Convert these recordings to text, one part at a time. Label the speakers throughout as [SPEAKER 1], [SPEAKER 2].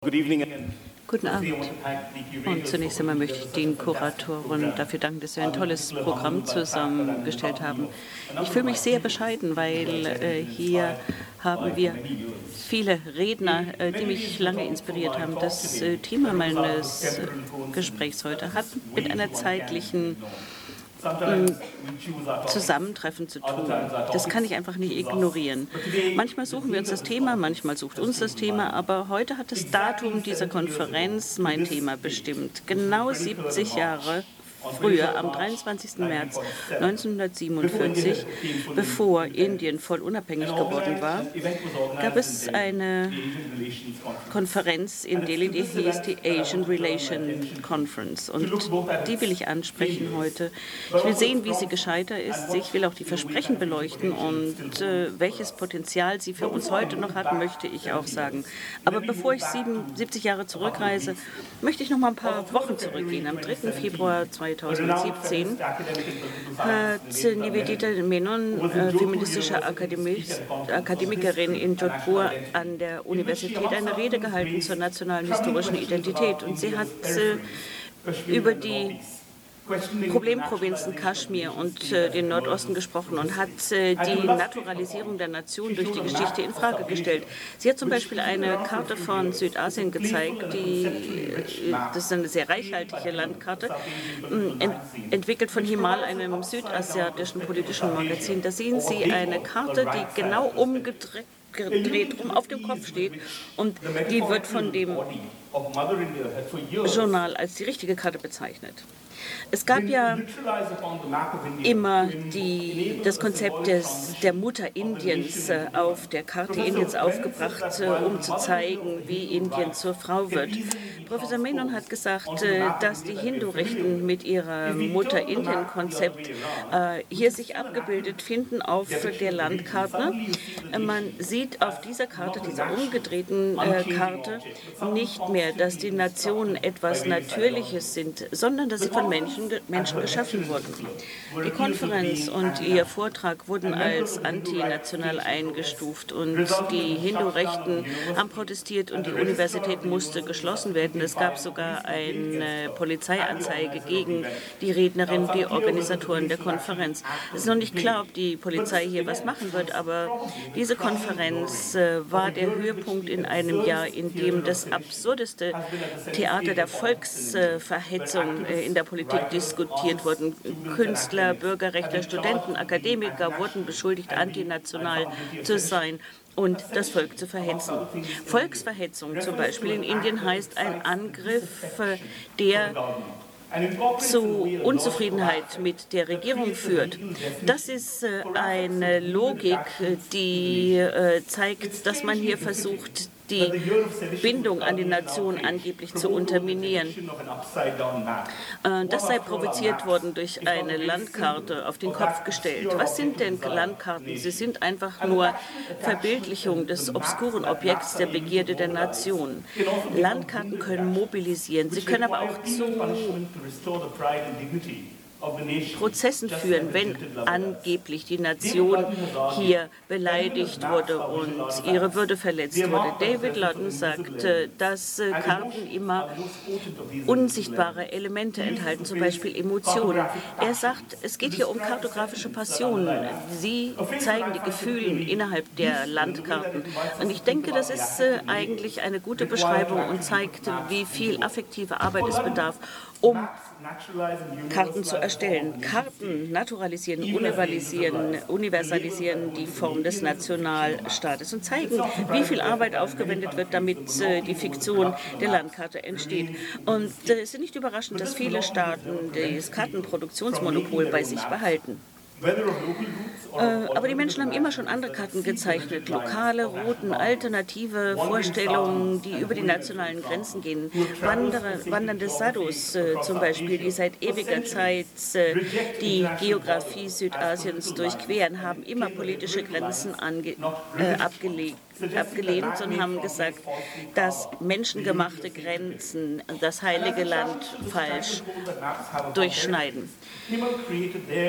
[SPEAKER 1] Good evening.
[SPEAKER 2] Guten Abend. Und zunächst einmal möchte ich den Kuratoren dafür danken, dass sie ein tolles Programm zusammengestellt haben. Ich fühle mich sehr bescheiden, weil hier haben wir viele Redner, die mich lange inspiriert haben. Das Thema meines Gesprächs heute hat mit einer zeitlichen Zusammentreffen zu tun. Das kann ich einfach nicht ignorieren. Manchmal suchen wir uns das Thema, manchmal sucht uns das Thema, aber heute hat das Datum dieser Konferenz mein Thema bestimmt. Genau 70 Jahre früher, am 23. März 1947, bevor Indien voll unabhängig geworden war, gab es eine Konferenz in Delhi, die hieß die Asian Relation Conference. Und die will ich ansprechen heute. Ich will sehen, wie sie gescheitert ist. Ich will auch die Versprechen beleuchten und welches Potenzial sie für uns heute noch hat, möchte ich auch sagen. Aber bevor ich 70 Jahre zurückreise, möchte ich noch mal ein paar Wochen zurückgehen. Am 3. Februar 2017 hat Nivedita Menon, feministische Akademikerin in Jodhpur an der Universität, eine Rede gehalten zur nationalen historischen Identität. Und sie hat über die Problemprovinzen Kaschmir und den Nordosten gesprochen und hat die Naturalisierung der Nation durch die Geschichte in Frage gestellt. Sie hat zum Beispiel eine Karte von Südasien gezeigt, das ist eine sehr reichhaltige Landkarte, entwickelt von Himal, einem südasiatischen politischen Magazin. Da sehen Sie eine Karte, die genau umgedreht auf dem Kopf steht, und die wird von dem Journal als die richtige Karte bezeichnet. Es gab ja immer das Konzept der Mutter Indiens auf der Karte Indiens aufgebracht, um zu zeigen, wie Indien zur Frau wird. Professor Menon hat gesagt, dass die Hindu-Rechten mit ihrem Mutter-Indien-Konzept hier sich abgebildet finden auf der Landkarte. Man sieht auf dieser Karte, dieser umgedrehten Karte, nicht mehr, dass die Nationen etwas Natürliches sind, sondern dass sie von Menschen geschaffen wurden. Die Konferenz und ihr Vortrag wurden als antinational eingestuft und die Hindu-Rechten haben protestiert und die Universität musste geschlossen werden. Es gab sogar eine Polizeianzeige gegen die Rednerin, die Organisatoren der Konferenz. Es ist noch nicht klar, ob die Polizei hier was machen wird, aber diese Konferenz war der Höhepunkt in einem Jahr, in dem das absurdeste Theater der Volksverhetzung in der Politik diskutiert wurde. Künstler, Bürgerrechtler, Studenten, Akademiker wurden beschuldigt, antinational zu sein und das Volk zu verhetzen. Volksverhetzung zum Beispiel in Indien heißt ein Angriff, der zu Unzufriedenheit mit der Regierung führt. Das ist eine Logik, die zeigt, dass man hier versucht, die Bindung an die Nation angeblich zu unterminieren. Das sei provoziert worden durch eine Landkarte auf den Kopf gestellt. Was sind denn Landkarten? Sie sind einfach nur Verbildlichung des obskuren Objekts der Begierde der Nation. Landkarten können mobilisieren, sie können aber auch zu Prozessen führen, wenn angeblich die Nation hier beleidigt wurde und ihre Würde verletzt wurde. David Ludden sagt, dass Karten immer unsichtbare Elemente enthalten, zum Beispiel Emotionen. Er sagt, es geht hier um kartografische Passionen. Sie zeigen die Gefühle innerhalb der Landkarten. Und ich denke, das ist eigentlich eine gute Beschreibung und zeigt, wie viel affektive Arbeit es bedarf, um Karten zu erstellen. Karten naturalisieren, universalisieren die Form des Nationalstaates und zeigen, wie viel Arbeit aufgewendet wird, damit die Fiktion der Landkarte entsteht. Und es ist nicht überraschend, dass viele Staaten das Kartenproduktionsmonopol bei sich behalten. Aber die Menschen haben immer schon andere Karten gezeichnet, lokale, Routen, alternative Vorstellungen, die über die nationalen Grenzen gehen. Wandernde Sadhus zum Beispiel, die seit ewiger Zeit die Geografie Südasiens durchqueren, haben immer politische Grenzen abgelehnt und haben gesagt, dass menschengemachte Grenzen das heilige Land falsch durchschneiden.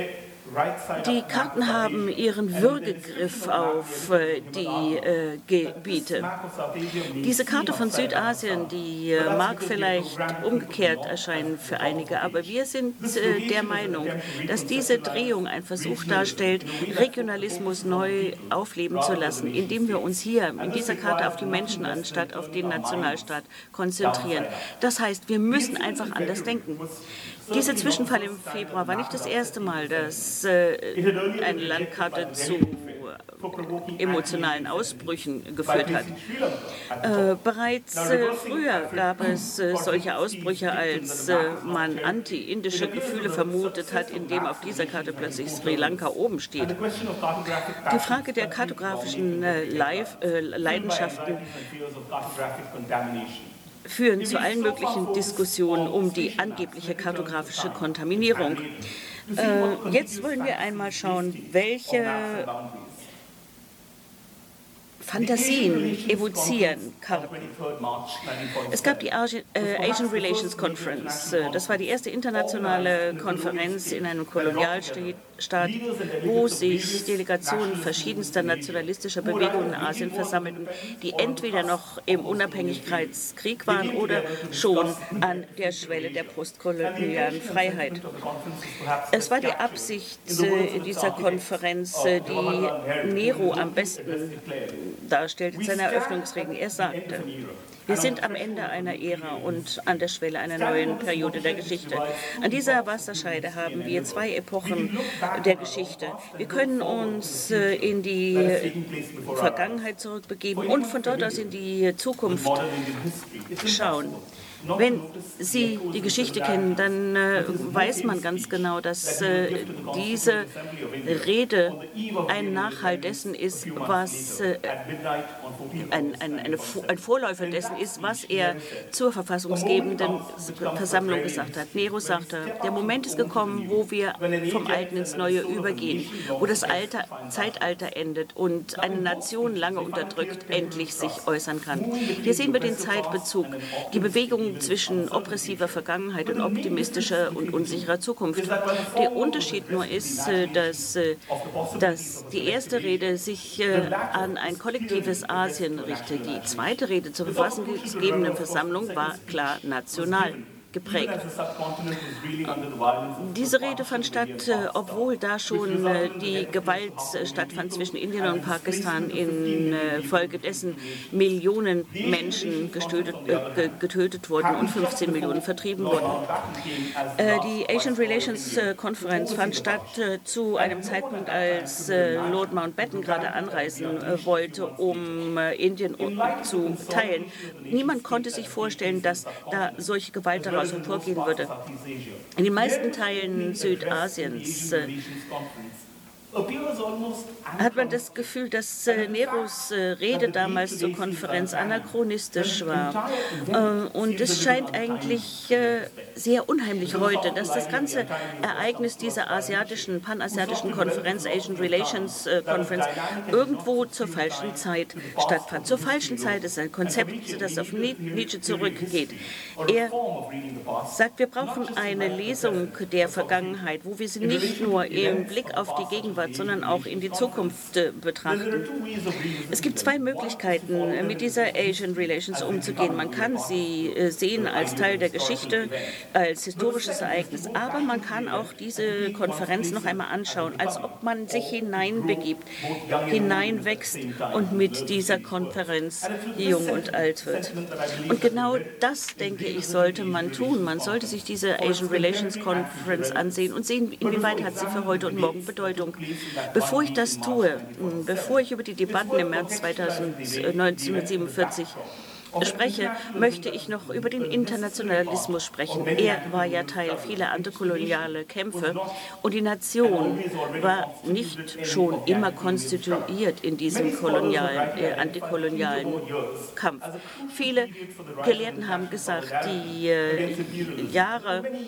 [SPEAKER 2] Die Karten haben ihren Würgegriff auf die Gebiete. Diese Karte von Südasien, die mag vielleicht umgekehrt erscheinen für einige, aber wir sind der Meinung, dass diese Drehung ein Versuch darstellt, Regionalismus neu aufleben zu lassen, indem wir uns hier in dieser Karte auf die Menschen anstatt auf den Nationalstaat konzentrieren. Das heißt, wir müssen einfach anders denken. Dieser Zwischenfall im Februar war nicht das erste Mal, dass eine Landkarte zu emotionalen Ausbrüchen geführt hat. Bereits früher gab es solche Ausbrüche, als man anti-indische Gefühle vermutet hat, indem auf dieser Karte plötzlich Sri Lanka oben steht. Die Frage der kartografischen Leidenschaften führen zu allen möglichen Diskussionen um die angebliche kartografische Kontaminierung. Jetzt wollen wir einmal schauen, welche Fantasien evozieren Karten. Es gab die Asian Relations Conference. Das war die erste internationale Konferenz in einem Kolonialstaat, wo sich Delegationen verschiedenster nationalistischer Bewegungen in Asien versammelten, die entweder noch im Unabhängigkeitskrieg waren oder schon an der Schwelle der postkolonialen Freiheit. Es war die Absicht dieser Konferenz, die Nero am besten darstellt in seiner Eröffnungsrede. Er sagte, wir sind am Ende einer Ära und an der Schwelle einer neuen Periode der Geschichte. An dieser Wasserscheide haben wir zwei Epochen der Geschichte. Wir können uns in die Vergangenheit zurückbegeben und von dort aus in die Zukunft schauen. Wenn Sie die Geschichte kennen, dann weiß man ganz genau, dass diese Rede ein Nachhalt dessen ist, was ein Vorläufer dessen ist, was er zur verfassungsgebenden Versammlung gesagt hat. Nero sagte, der Moment ist gekommen, wo wir vom Alten ins Neue übergehen, wo das Zeitalter endet und eine Nation lange unterdrückt endlich sich äußern kann. Hier sehen wir den Zeitbezug, die Bewegung zwischen oppressiver Vergangenheit und optimistischer und unsicherer Zukunft. Der Unterschied nur ist, dass die erste Rede sich an ein kollektives Asien richtet. Die zweite Rede zur verfassungsgebenden Versammlung war klar national geprägt. Diese Rede fand statt, obwohl da schon die Gewalt stattfand zwischen Indien und Pakistan, infolgedessen Millionen Menschen getötet wurden und 15 Millionen vertrieben wurden. Die Asian Relations Conference fand statt zu einem Zeitpunkt, als Lord Mountbatten gerade anreisen wollte, um Indien zu teilen. Niemand konnte sich vorstellen, dass da solche Gewalt daraus hervorgehen würde. In den meisten Teilen Südasiens hat man das Gefühl, dass Neros Rede damals zur Konferenz anachronistisch war. Und es scheint eigentlich sehr unheimlich heute, dass das ganze Ereignis dieser panasiatischen Konferenz, Asian Relations Conference, irgendwo zur falschen Zeit stattfand. Zur falschen Zeit ist ein Konzept, das auf Nietzsche zurückgeht. Er sagt, wir brauchen eine Lesung der Vergangenheit, wo wir sie nicht nur im Blick auf die Gegenwart, sondern auch in die Zukunft betrachten. Es gibt zwei Möglichkeiten, mit dieser Asian Relations umzugehen. Man kann sie sehen als Teil der Geschichte, als historisches Ereignis, aber man kann auch diese Konferenz noch einmal anschauen, als ob man sich hineinbegibt, hineinwächst und mit dieser Konferenz jung und alt wird. Und genau das, denke ich, sollte man tun. Man sollte sich diese Asian Relations Conference ansehen und sehen, inwieweit hat sie für heute und morgen Bedeutung. Bevor ich das tue, bevor ich über die Debatten im März 1947 spreche, möchte ich noch über den Internationalismus sprechen. Er war ja Teil vieler antikoloniale Kämpfe und die Nation war nicht schon immer konstituiert in diesem antikolonialen Kampf. Viele Gelehrten haben gesagt, die Jahre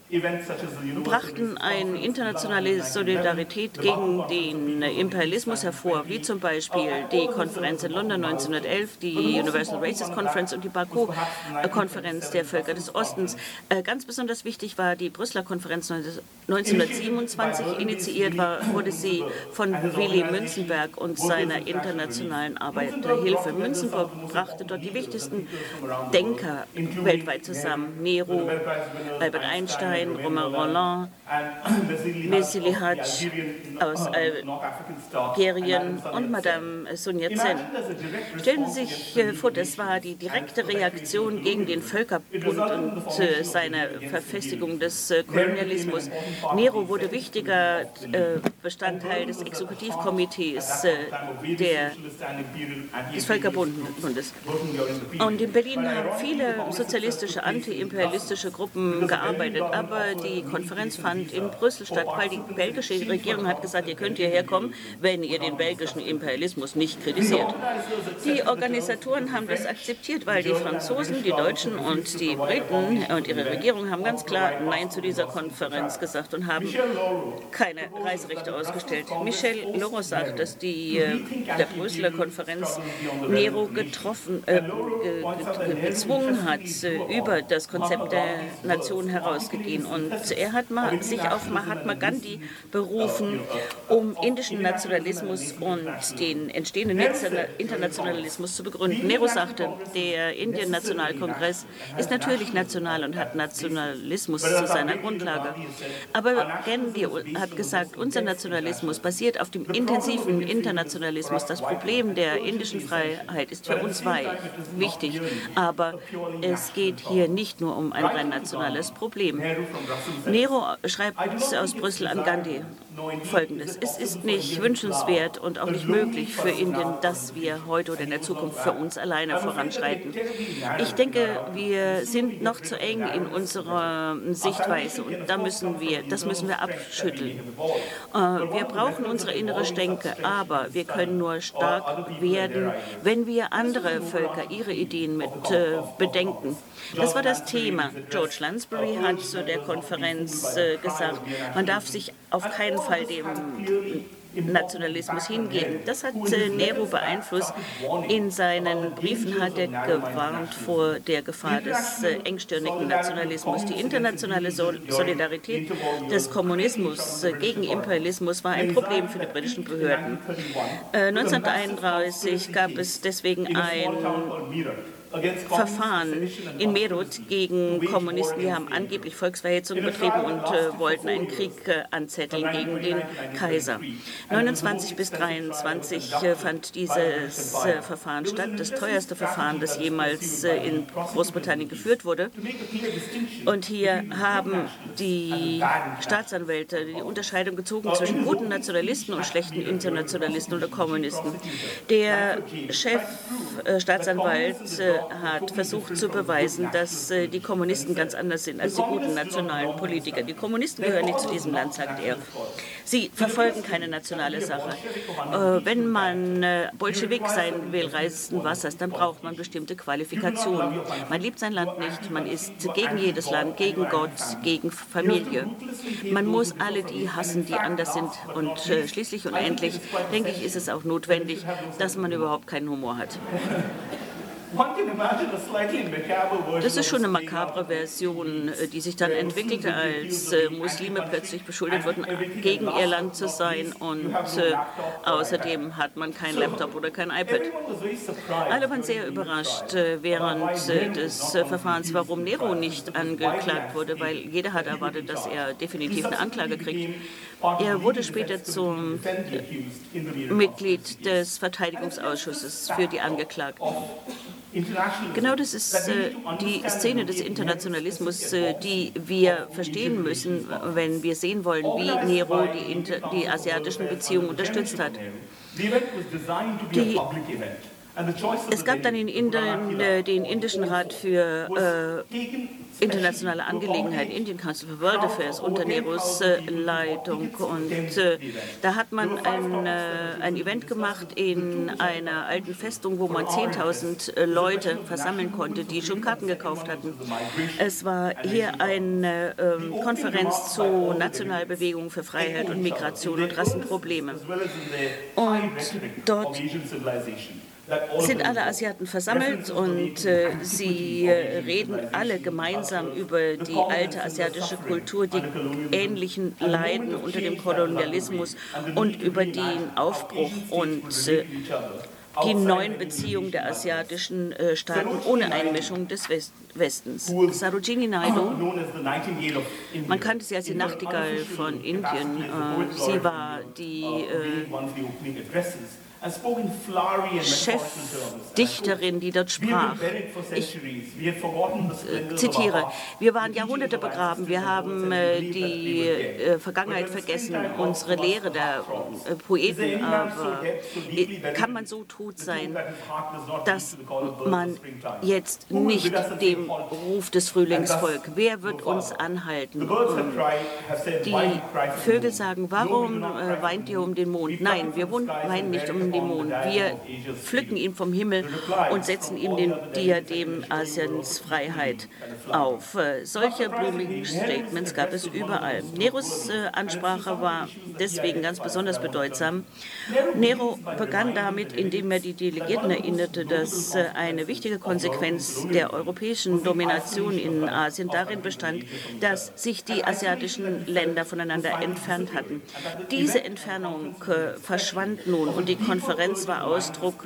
[SPEAKER 2] brachten eine internationale Solidarität gegen den Imperialismus hervor, wie zum Beispiel die Konferenz in London 1911, die Universal Races Conference und die Baku-Konferenz der Völker des Ostens. Ganz besonders wichtig war die Brüsseler Konferenz 1927. Initiiert wurde sie von Willy Münzenberg und seiner internationalen Arbeiterhilfe. Münzenberg brachte dort die wichtigsten Denker weltweit zusammen. Nehru, Albert Einstein, Romain Rolland, Messili Hadj aus Algerien und Madame Sun Yat-sen. Stellen Sie sich vor, das war die direkte Reaktion gegen den Völkerbund und seine Verfestigung des Kolonialismus. Nehru wurde wichtiger Bestandteil des Exekutivkomitees des Völkerbundes. Und in Berlin haben viele sozialistische, antiimperialistische Gruppen gearbeitet, aber die Konferenz fand in Brüssel statt, weil die belgische Regierung hat gesagt, ihr könnt hierher kommen, wenn ihr den belgischen Imperialismus nicht kritisiert. Die Organisatoren haben das akzeptiert, weil die Franzosen, die Deutschen und die Briten und ihre Regierung haben ganz klar Nein zu dieser Konferenz gesagt und haben keine Reiserechte ausgestellt. Michel Laurent sagt, dass der Brüsseler Konferenz Nehru gezwungen hat, über das Konzept der Nation herauszugehen. Und er hat sich auf Mahatma Gandhi berufen, um indischen Nationalismus und den entstehenden Internationalismus zu begründen. Nehru sagte, der Indien-Nationalkongress ist natürlich national und hat Nationalismus zu seiner Grundlage. Aber Gandhi hat gesagt, unser Nationalismus basiert auf dem intensiven Internationalismus. Das Problem der indischen Freiheit ist für uns wichtig, aber es geht hier nicht nur um ein rein nationales Problem. Nehru schreibt aus Brüssel an Gandhi Folgendes: Es ist nicht wünschenswert und auch nicht möglich für Indien, dass wir heute oder in der Zukunft für uns alleine voranschreiten. Ich denke, wir sind noch zu eng in unserer Sichtweise und das müssen wir abschütteln. Wir brauchen unsere innere Stärke, aber wir können nur stark werden, wenn wir andere Völker, ihre Ideen mit bedenken. Das war das Thema. George Lansbury hat zu der Konferenz gesagt, man darf sich auf keinen Fall dem Nationalismus hingeben. Das hat Nehru beeinflusst. In seinen Briefen hat er gewarnt vor der Gefahr des engstirnigen Nationalismus. Die internationale Solidarität des Kommunismus gegen Imperialismus war ein Problem für die britischen Behörden. 1931 gab es deswegen ein Verfahren in Meerut gegen Kommunisten, die haben angeblich Volksverhetzung betrieben und wollten einen Krieg anzetteln gegen den Kaiser. 29 bis 23 fand dieses Verfahren statt, das teuerste Verfahren, das jemals in Großbritannien geführt wurde. Und hier haben die Staatsanwälte die Unterscheidung gezogen zwischen guten Nationalisten und schlechten Internationalisten oder Kommunisten. Der Chefstaatsanwalt hat versucht zu beweisen, dass die Kommunisten ganz anders sind als die guten nationalen Politiker. Die Kommunisten gehören nicht zu diesem Land, sagt er. Sie verfolgen keine nationale Sache. Wenn man Bolschewik sein will, reißen Wassers, dann braucht man bestimmte Qualifikationen. Man liebt sein Land nicht, man ist gegen jedes Land, gegen Gott, gegen Familie. Man muss alle die hassen, die anders sind. Und schließlich und endlich, denke ich, ist es auch notwendig, dass man überhaupt keinen Humor hat. Das ist schon eine makabre Version, die sich dann entwickelte, als Muslime plötzlich beschuldigt wurden, gegen ihr Land zu sein und außerdem hat man kein Laptop oder kein iPad. Alle waren sehr überrascht während des Verfahrens, warum Nehru nicht angeklagt wurde, weil jeder hat erwartet, dass er definitiv eine Anklage kriegt. Er wurde später zum Mitglied des Verteidigungsausschusses für die Angeklagten. Genau das ist die Szene des Internationalismus, die wir verstehen müssen, wenn wir sehen wollen, wie Nehru die asiatischen Beziehungen unterstützt hat. Es gab dann in Indien den Indischen Rat für internationale Angelegenheiten, Indian Council for World Affairs, unter Nehrus Leitung. Und da hat man ein Event gemacht in einer alten Festung, wo man 10.000 Leute versammeln konnte, die schon Karten gekauft hatten. Es war hier eine Konferenz zu Nationalbewegungen für Freiheit und Migration und Rassenprobleme. Und dort sind alle Asiaten versammelt und sie reden alle gemeinsam über die alte asiatische Kultur, die ähnlichen Leiden unter dem Kolonialismus und über den Aufbruch und die neuen Beziehungen der asiatischen Staaten ohne Einmischung des Westens. Sarojini Naidu, man kannte sie als die Nachtigall von Indien. Sie war die Chefdichterin, die dort sprach. Ich zitiere, wir waren Jahrhunderte begraben, wir haben die Vergangenheit vergessen, unsere Lehre der Poeten, aber kann man so tot sein, dass man jetzt nicht dem Ruf des Frühlings folgt? Wer wird uns anhalten? Die Vögel sagen, warum weint ihr um den Mond? Nein, wir weinen nicht um den Mond. Wir pflücken ihn vom Himmel und setzen ihm den Diadem Asiens Freiheit auf. Solche blumigen Statements gab es überall. Nehrus Ansprache war deswegen ganz besonders bedeutsam. Nehru begann damit, indem er die Delegierten erinnerte, dass eine wichtige Konsequenz der europäischen Domination in Asien darin bestand, dass sich die asiatischen Länder voneinander entfernt hatten. Diese Entfernung verschwand nun und die Konferenz war Ausdruck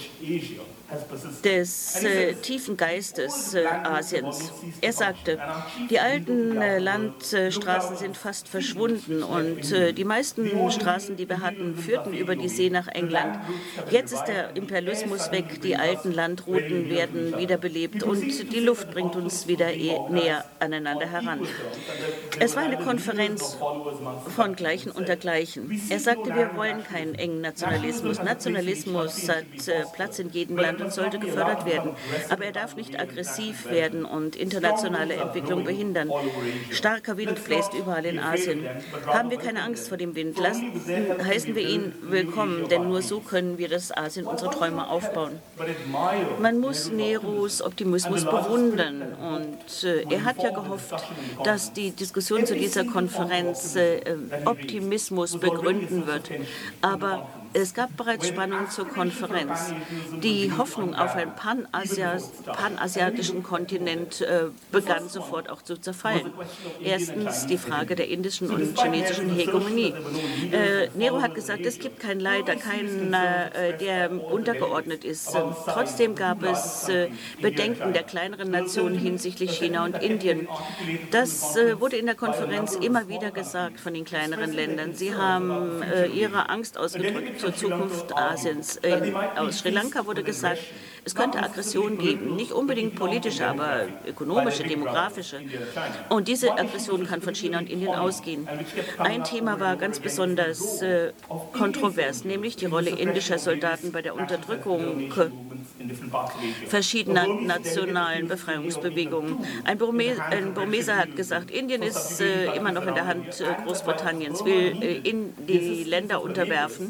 [SPEAKER 2] des tiefen Geistes Asiens. Er sagte, die alten Landstraßen sind fast verschwunden und die meisten Straßen, die wir hatten, führten über die See nach England. Jetzt ist der Imperialismus weg, die alten Landrouten werden wiederbelebt und die Luft bringt uns wieder näher aneinander heran. Es war eine Konferenz von Gleichen unter Gleichen. Er sagte, wir wollen keinen engen Nationalismus. Nationalismus hat Platz in jedem Land und sollte gefördert werden. Aber er darf nicht aggressiv werden und internationale Entwicklung behindern. Starker Wind bläst überall in Asien. Haben wir keine Angst vor dem Wind. Heißen wir ihn willkommen, denn nur so können wir das Asien unserer Träume aufbauen. Man muss Nehrus Optimismus bewundern und er hat ja gehofft, dass die Diskussion zu dieser Konferenz Optimismus begründen wird. Aber es gab bereits Spannung zur Konferenz. Die Hoffnung auf einen panasiatischen Kontinent begann sofort auch zu zerfallen. Erstens die Frage der indischen und chinesischen Hegemonie. Nehru hat gesagt, es gibt keinen Leiter, keinen, der untergeordnet ist. Trotzdem gab es Bedenken der kleineren Nationen hinsichtlich China und Indien. Das wurde in der Konferenz immer wieder gesagt von den kleineren Ländern. Sie haben ihre Angst ausgedrückt zur Zukunft Asiens. Aus Sri Lanka wurde gesagt, es könnte Aggression geben, nicht unbedingt politische, aber ökonomische, demografische. Und diese Aggression kann von China und Indien ausgehen. Ein Thema war ganz besonders kontrovers, nämlich die Rolle indischer Soldaten bei der Unterdrückung verschiedener nationalen Befreiungsbewegungen. Ein Burmeser hat gesagt, Indien ist immer noch in der Hand Großbritanniens, will in die Länder unterwerfen.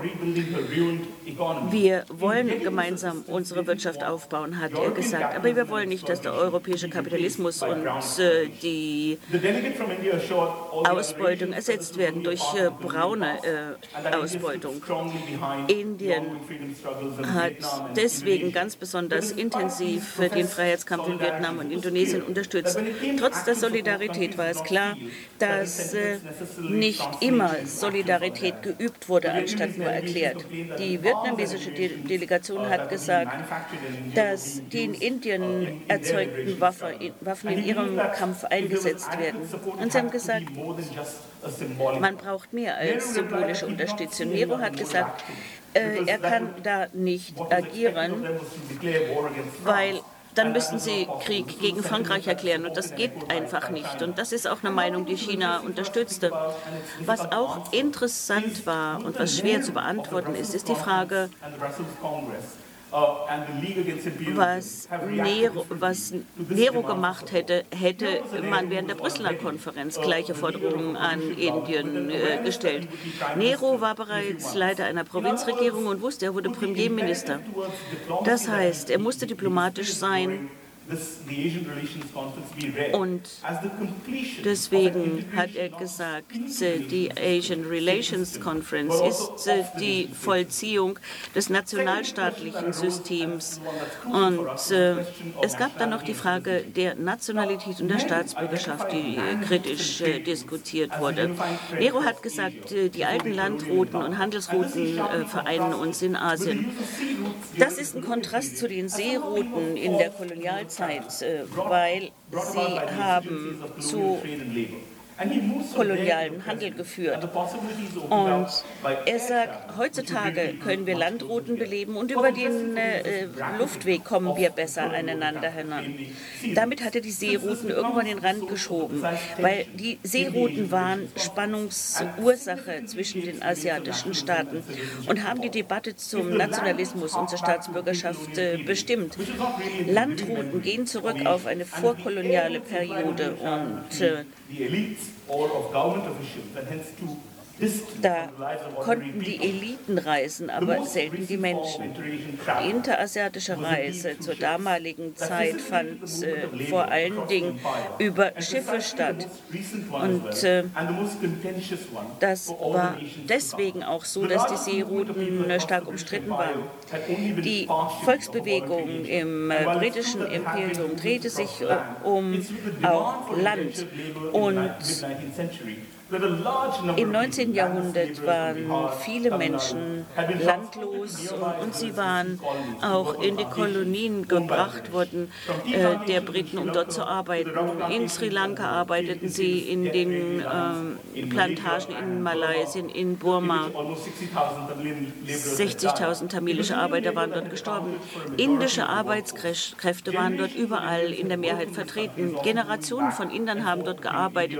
[SPEAKER 2] Wir wollen gemeinsam unsere Wirtschaft aufbauen, hat er gesagt. Aber wir wollen nicht, dass der europäische Kapitalismus und die Ausbeutung ersetzt werden durch braune Ausbeutung. Indien hat deswegen ganz besonders intensiv den Freiheitskampf in Vietnam und Indonesien unterstützt. Trotz der Solidarität war es klar, dass nicht immer Solidarität geübt wurde, anstatt nur erklärt. Die vietnamesische Delegation hat gesagt, dass die in Indien erzeugten Waffen in ihrem Kampf eingesetzt werden. Und sie haben gesagt, man braucht mehr als symbolische Unterstützung. Nehru hat gesagt, er kann da nicht agieren, weil dann müssten sie Krieg gegen Frankreich erklären. Und das geht einfach nicht. Und das ist auch eine Meinung, die China unterstützte. Was auch interessant war und was schwer zu beantworten ist, ist die Frage, was Nehru gemacht hätte, hätte man während der Brüsseler Konferenz gleiche Forderungen an Indien gestellt. Nehru war bereits Leiter einer Provinzregierung und wusste, er wurde Premierminister. Das heißt, er musste diplomatisch sein. Und deswegen hat er gesagt, die Asian Relations Conference ist die Vollziehung des nationalstaatlichen Systems. Und es gab dann noch die Frage der Nationalität und der Staatsbürgerschaft, die kritisch diskutiert wurde. Nehru hat gesagt, die alten Landrouten und Handelsrouten vereinen uns in Asien. Das ist ein Kontrast zu den Seerouten in der Kolonialzeit, weil sie haben zu kolonialen Handel geführt. Und er sagt, heutzutage können wir Landrouten beleben und über den Luftweg kommen wir besser aneinander heran. Damit hat er die Seerouten irgendwann an den Rand geschoben, weil die Seerouten waren Spannungsursache zwischen den asiatischen Staaten und haben die Debatte zum Nationalismus und zur Staatsbürgerschaft bestimmt. Landrouten gehen zurück auf eine vorkoloniale Periode und da konnten die Eliten reisen, aber selten die Menschen. Die interasiatische Reise zur damaligen Zeit fand vor allen Dingen über Schiffe statt. Und das war deswegen auch so, dass die Seerouten stark umstritten waren. Die Volksbewegung im britischen Imperium drehte sich um auch Land. Und im 19. Jahrhundert waren viele Menschen landlos und sie waren auch in die Kolonien gebracht worden der Briten, um dort zu arbeiten. In Sri Lanka arbeiteten sie, in den Plantagen in Malaysia, in Burma. 60.000 tamilische Arbeiter waren dort gestorben. Indische Arbeitskräfte waren dort überall in der Mehrheit vertreten. Generationen von Indern haben dort gearbeitet,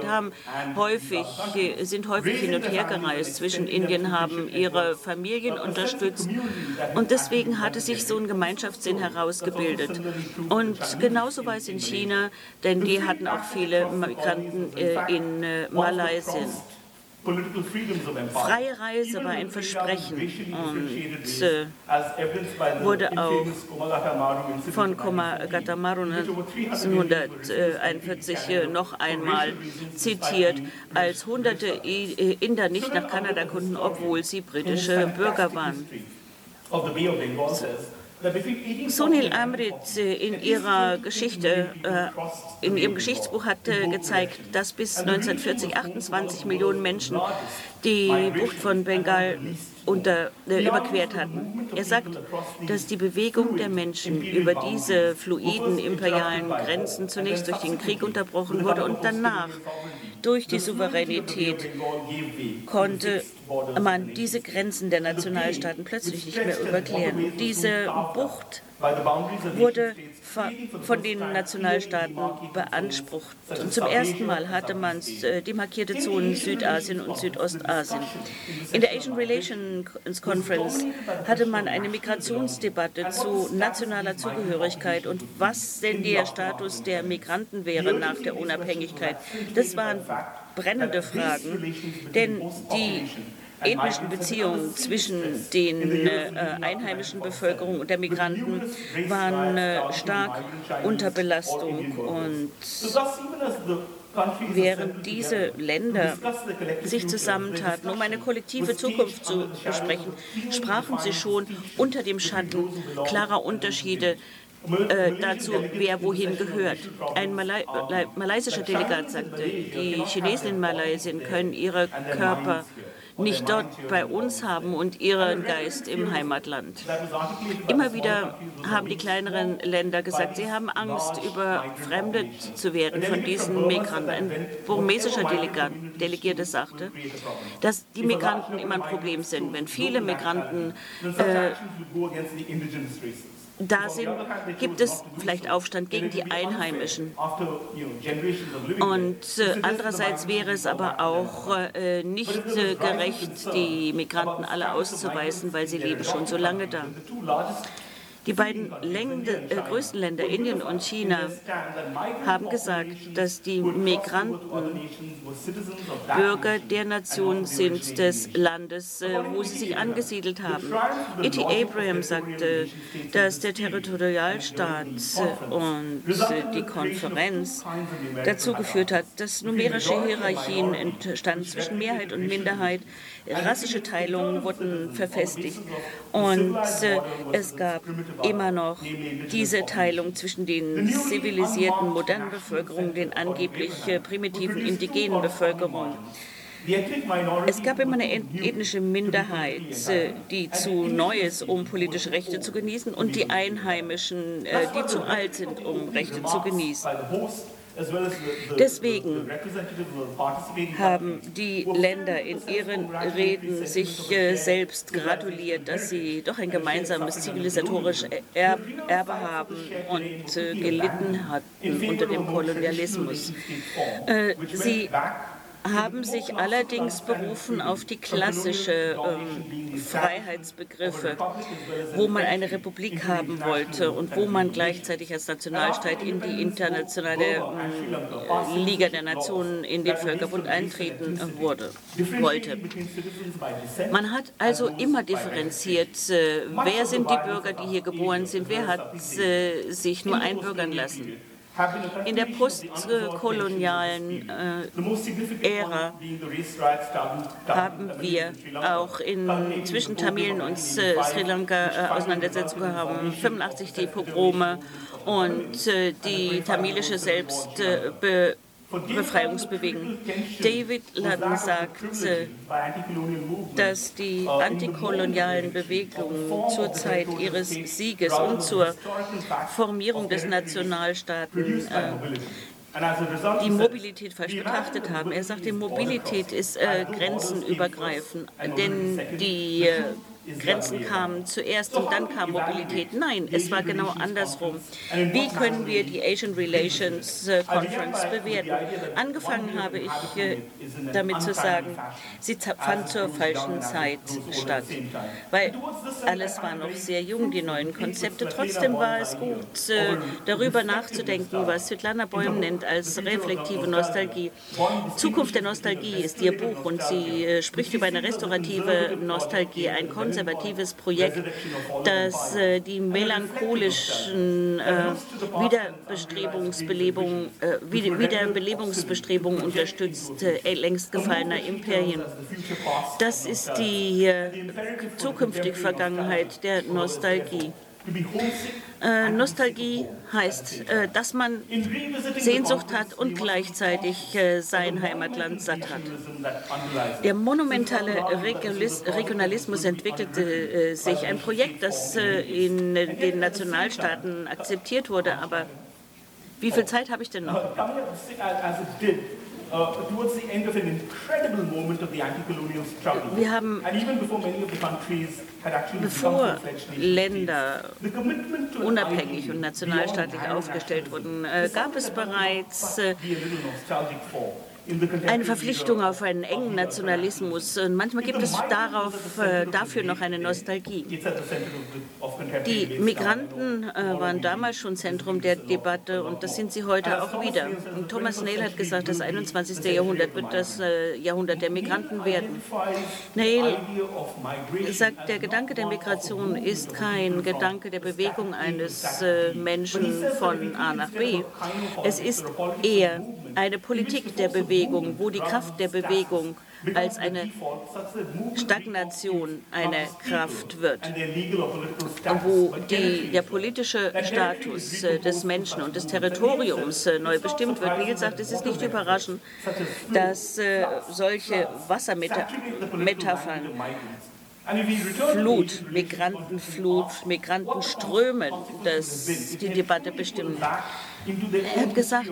[SPEAKER 2] sind häufig hin und her gereist zwischen Indien, haben ihre Familien unterstützt und deswegen hatte sich so ein Gemeinschaftssinn herausgebildet. Und genauso war es in China, denn die hatten auch viele Migranten in Malaysia. Freie Reise war ein Versprechen und wurde auch von Komagata Maru 1941 noch einmal zitiert, als hunderte Inder nicht nach Kanada konnten, obwohl sie britische Bürger waren. Sunil Amrit in ihrem Geschichtsbuch hat gezeigt, dass bis 1940 28 Millionen Menschen die Bucht von Bengal überquert hatten. Er sagt, dass die Bewegung der Menschen über diese fluiden imperialen Grenzen zunächst durch den Krieg unterbrochen wurde und danach durch die Souveränität konnte man diese Grenzen der Nationalstaaten plötzlich nicht mehr überqueren. Diese Bucht wurde von den Nationalstaaten beansprucht. Und zum ersten Mal hatte man demarkierte Zonen Südasien und Südostasien. In der Asian Relations Conference hatte man eine Migrationsdebatte zu nationaler Zugehörigkeit und was denn der Status der Migranten wäre nach der Unabhängigkeit. Das waren brennende Fragen, denn die ethnischen Beziehungen zwischen den einheimischen Bevölkerung und der Migranten waren stark unter Belastung. Und während diese Länder sich zusammentaten, um eine kollektive Zukunft zu besprechen, sprachen sie schon unter dem Schatten klarer Unterschiede dazu, wer wohin gehört. Ein malaysischer Delegat sagte, die Chinesen in Malaysia können ihre Körper nicht dort bei uns haben und ihren Geist im Heimatland. Immer wieder haben die kleineren Länder gesagt, sie haben Angst, überfremdet zu werden von diesen Migranten. Ein burmesischer Delegierter sagte, dass die Migranten immer ein Problem sind. Wenn viele Migranten da sind, gibt es vielleicht Aufstand gegen die Einheimischen. Und andererseits wäre es aber auch nicht gerecht, die Migranten alle auszuweisen, weil sie leben schon so lange da. Die beiden größten Länder, Indien und China, haben gesagt, dass die Migranten Bürger der Nation sind des Landes, wo sie sich angesiedelt haben. E.T. Abraham sagte, dass der Territorialstaat und die Konferenz dazu geführt hat, dass numerische Hierarchien entstanden zwischen Mehrheit und Minderheit, rassische Teilungen wurden verfestigt und es gab immer noch diese Teilung zwischen den zivilisierten modernen Bevölkerungen, den angeblich primitiven indigenen Bevölkerungen. Es gab immer eine ethnische Minderheit, die zu neu ist, um politische Rechte zu genießen, und die Einheimischen, die zu alt sind, um Rechte zu genießen. Deswegen haben die Länder in ihren Reden sich selbst gratuliert, dass sie doch ein gemeinsames zivilisatorisches Erbe haben und gelitten hatten unter dem Kolonialismus. Sie haben sich allerdings berufen auf die klassische Freiheitsbegriffe, wo man eine Republik haben wollte und wo man gleichzeitig als Nationalstaat in die internationale Liga der Nationen, in den Völkerbund eintreten wollte. Man hat also immer differenziert, wer sind die Bürger, die hier geboren sind, wer hat sich nur einbürgern lassen. In der postkolonialen Ära haben wir auch zwischen Tamilen und Sri Lanka Auseinandersetzungen gehabt. 1985 die Pogrome und die tamilische Befreiungsbewegung. David Ludden sagt, dass die antikolonialen Bewegungen zur Zeit ihres Sieges und zur Formierung des Nationalstaaten die Mobilität falsch betrachtet haben. Er sagt, die Mobilität ist grenzenübergreifend, denn die Grenzen kamen zuerst und dann kam Mobilität. Nein, es war genau andersrum. Wie können wir die Asian Relations Conference bewerten? Angefangen habe ich damit zu sagen, sie fand zur falschen Zeit statt, weil alles war noch sehr jung, die neuen Konzepte. Trotzdem war es gut, darüber nachzudenken, was Svetlana Boym nennt als reflektive Nostalgie. Zukunft der Nostalgie ist ihr Buch und sie spricht über eine restaurative Nostalgie, ein konservatives Projekt, das die melancholischen Wiederbelebungsbestrebungen unterstützt, längst gefallener Imperien. Das ist die zukünftige Vergangenheit der Nostalgie. Nostalgie heißt, dass man Sehnsucht hat und gleichzeitig sein Heimatland satt hat. Der monumentale Regionalismus entwickelte sich, ein Projekt, das in den Nationalstaaten akzeptiert wurde, aber wie viel Zeit habe ich denn noch? Wir haben, bevor Länder unabhängig und nationalstaatlich aufgestellt wurden, gab es bereits eine Verpflichtung auf einen engen Nationalismus. Und manchmal gibt es dafür noch eine Nostalgie. Die Migranten waren damals schon Zentrum der Debatte und das sind sie heute auch wieder. Und Thomas Nail hat gesagt, das 21. Jahrhundert wird das Jahrhundert der Migranten werden. Nail sagt, der Gedanke der Migration ist kein Gedanke der Bewegung eines Menschen von A nach B. Es ist eher eine Politik der Bewegung, wo die Kraft der Bewegung als eine Stagnation eine Kraft wird, wo der politische Status des Menschen und des Territoriums neu bestimmt wird. Neil sagt, es ist nicht überraschend, dass solche Wassermetaphern Migrantenströme, die Debatte bestimmen. Er hat gesagt,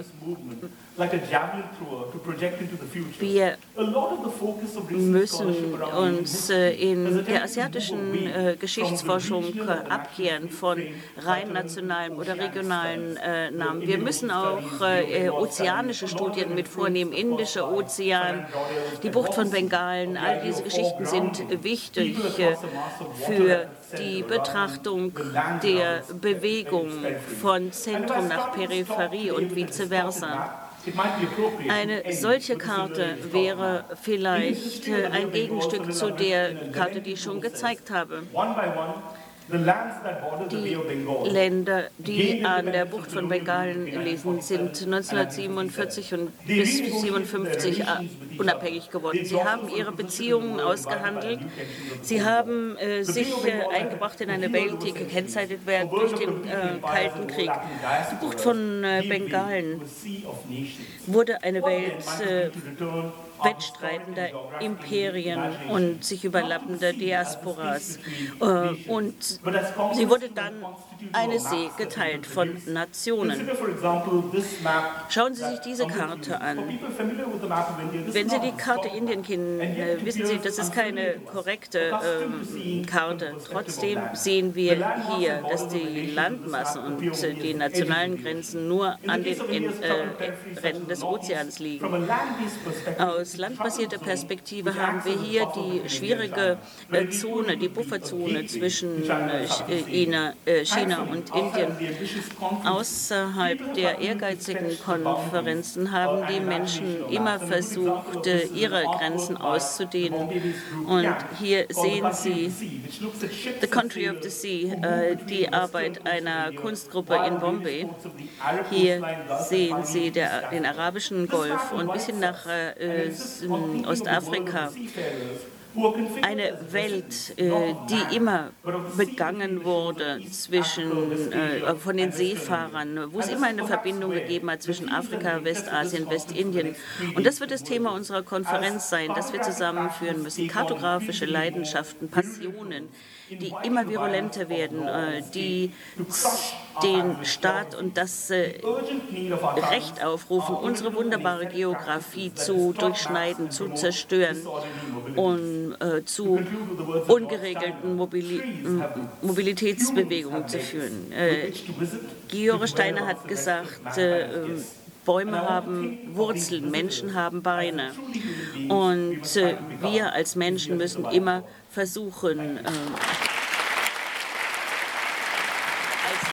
[SPEAKER 2] wir müssen uns in der asiatischen Geschichtsforschung abkehren von rein nationalen oder regionalen Namen. Wir müssen auch ozeanische Studien mit vornehmen, Indischer Ozean, die Bucht von Bengalen. All diese Geschichten sind wichtig für die Betrachtung der Bewegung von Zentrum nach Peripherie und vice versa. Eine solche Karte wäre vielleicht ein Gegenstück zu der Karte, die ich schon gezeigt habe. Die Länder, die an der Bucht von Bengalen liegen, sind 1947 und bis 1957 unabhängig geworden. Sie haben ihre Beziehungen ausgehandelt. Sie haben sich eingebracht in eine Welt, die gekennzeichnet wird durch den Kalten Krieg. Die Bucht von Bengalen wurde eine Welt wettstreitender Imperien und sich überlappender Diasporas. Und sie wurde dann eine See geteilt von Nationen. Schauen Sie sich diese Karte an. Wenn Sie die Karte Indien kennen, wissen Sie, das ist keine korrekte Karte. Trotzdem sehen wir hier, dass die Landmassen und die nationalen Grenzen nur an den Rändern des Ozeans liegen. Aus landbasierter Perspektive haben wir hier die schwierige Zone, die Bufferzone zwischen China und Indien. Außerhalb der ehrgeizigen Konferenzen haben die Menschen immer versucht, ihre Grenzen auszudehnen. Und hier sehen Sie The Country of the Sea, die Arbeit einer Kunstgruppe in Bombay. Hier sehen Sie den arabischen Golf und bis hin nach Ostafrika. Eine Welt, die immer begangen wurde von den Seefahrern, wo es immer eine Verbindung gegeben hat zwischen Afrika, Westasien, Westindien. Und das wird das Thema unserer Konferenz sein, das wir zusammenführen müssen. Kartografische Leidenschaften, Passionen, die immer virulenter werden, die den Staat und das Recht aufrufen, unsere wunderbare Geografie zu durchschneiden, zu zerstören und zu ungeregelten Mobilitätsbewegungen zu führen. Georg Steiner hat gesagt, Bäume haben Wurzeln, Menschen haben Beine. Und wir als Menschen müssen immer versuchen,